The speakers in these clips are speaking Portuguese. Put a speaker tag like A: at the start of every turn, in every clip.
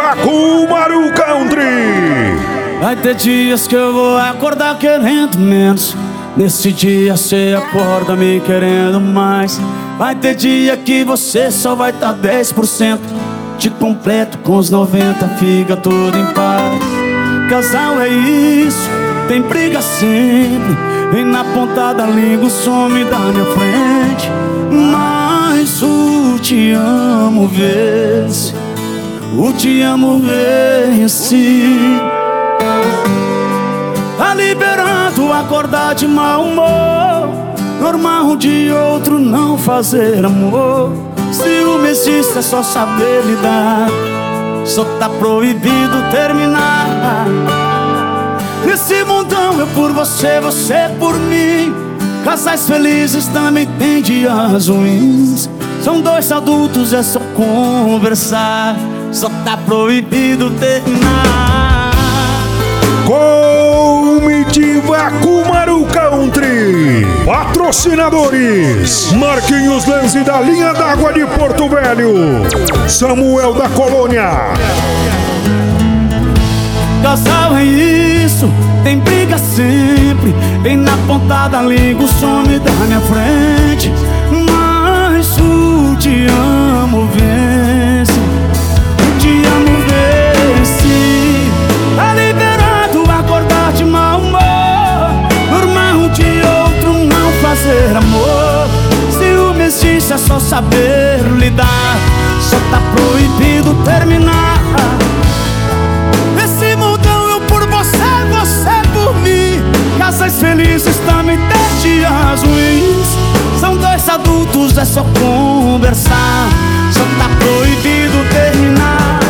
A: Motiva com o Maru Country.
B: Vai ter dias que eu vou acordar querendo menos. Nesse dia cê acorda me querendo mais. Vai ter dia que você só vai tá 10%. Te completo com os 90, fica tudo em paz. Casal é isso, tem briga sempre. Vem na ponta da língua, some da minha frente. Mas o te amo vence, o te amo vence. Tá liberando acordar de mau humor, normal um de outro não fazer amor. Ciúme existe, é só saber lidar. Só tá proibido terminar. Nesse mundão eu por você, você por mim. Casais felizes também tem dias ruins. São dois adultos, é só conversar. Só tá proibido terminar.
A: Comitiva com o Maru Country. Patrocinadores: Marquinhos Lenzi da linha d'água de Porto Velho, Samuel da Colônia.
B: Casal é isso, tem briga sempre. Vem na ponta da língua, some da minha frente. Mas o te amo vence, o te amo vence. Tá liberado acordar de mau humor, normal um de outro não fazer amor. Ciúme existe, é só saber lidar. Só tá proibido terminar. Nesse mundão eu por você, você por mim. Casais felizes também tem dias ruins. São dois adultos, é só conversar. Só tá proibido terminar.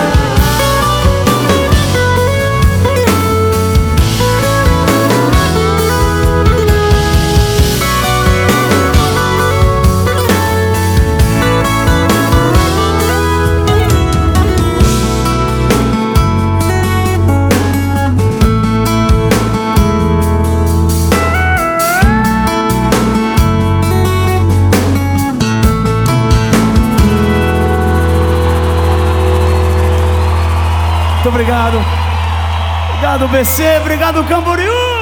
B: Muito obrigado. Obrigado, BC. Obrigado, Camboriú.